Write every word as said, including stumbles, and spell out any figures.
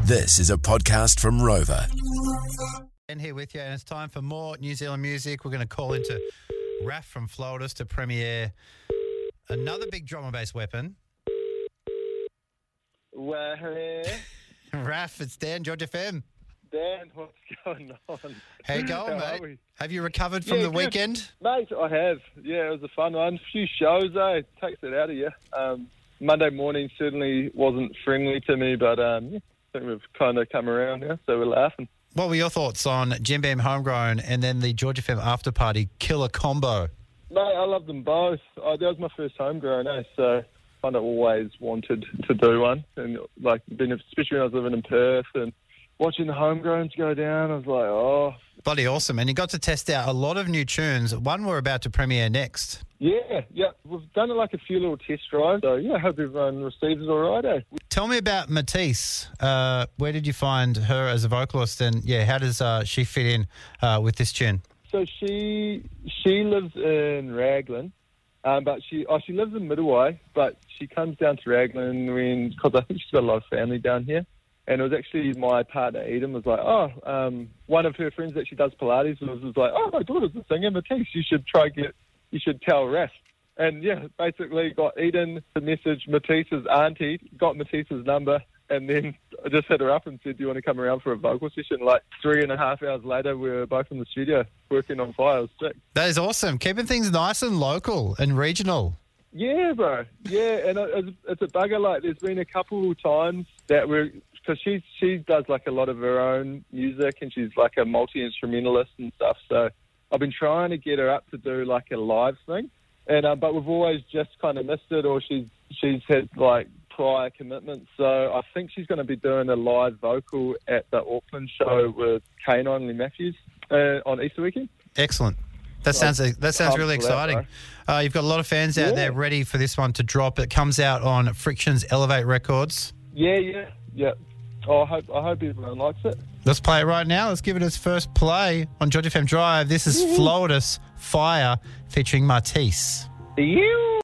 This is a podcast from Rover. And here with you, and it's time for more New Zealand music. We're going to call into Raf from Floridas to premiere another big drama-based weapon. Well, hey. Raf, it's Dan, George F M. Dan, what's going on? How you going, How mate? are we? Have you recovered from Yeah, the good. weekend? Mate, I have. Yeah, it was a fun one. A few shows, though. It takes it out of you. Um, Monday morning certainly wasn't friendly to me, but um, yeah, I think we've kind of come around now, so we're laughing. What were your thoughts on Jim Beam Homegrown and then the George F M After Party killer combo? Mate, I love them both. Oh, that was my first homegrown, eh? So kind of always wanted to do one. And, like, been, especially when I was living in Perth and watching the homegrowns go down, I was like, oh. Bloody awesome. And you got to test out a lot of new tunes. One we're about to premiere next. Yeah, yeah. We've done like a few little test drives. So, yeah, I hope everyone receives it all right, eh? Tell me about Matisse. Uh, where did you find her as a vocalist? And, yeah, how does uh, she fit in uh, with this tune? So she she lives in Raglan, um, but she oh she lives in Middleway, but she comes down to Raglan when because I think she's got a lot of family down here. And it was actually my partner Eden was like, oh, um, one of her friends that she does Pilates was, was like, oh, my daughter's a singer, Matisse. You should try get you should tell Raf. And yeah, basically got Eden to message Matisse's auntie, got Matisse's number. And then I just hit her up and said, do you want to come around for a vocal session? Like three and a half hours later, we were both in the studio working on Fire. It was sick. That is awesome. Keeping things nice and local and regional. Yeah, bro. Yeah, and it, it's a bugger. Like, there's been a couple of times that we're... Because she, she does, like, a lot of her own music and she's, like, a multi-instrumentalist and stuff. So I've been trying to get her up to do, like, a live thing. and uh, But we've always just kind of missed it, or she's she's had, like, prior commitments, so I think she's going to be doing a live vocal at the Auckland show with Kane and Lee Matthews uh, on Easter weekend. Excellent. That sounds that sounds really exciting. Uh, you've got a lot of fans out Yeah. there ready for this one to drop. It comes out on Friction's Elevate Records. Yeah, yeah, yeah. Oh, I hope I hope everyone likes it. Let's play it right now. Let's give it its first play on George F M Drive. This is Floridas Fire featuring Matisse. You.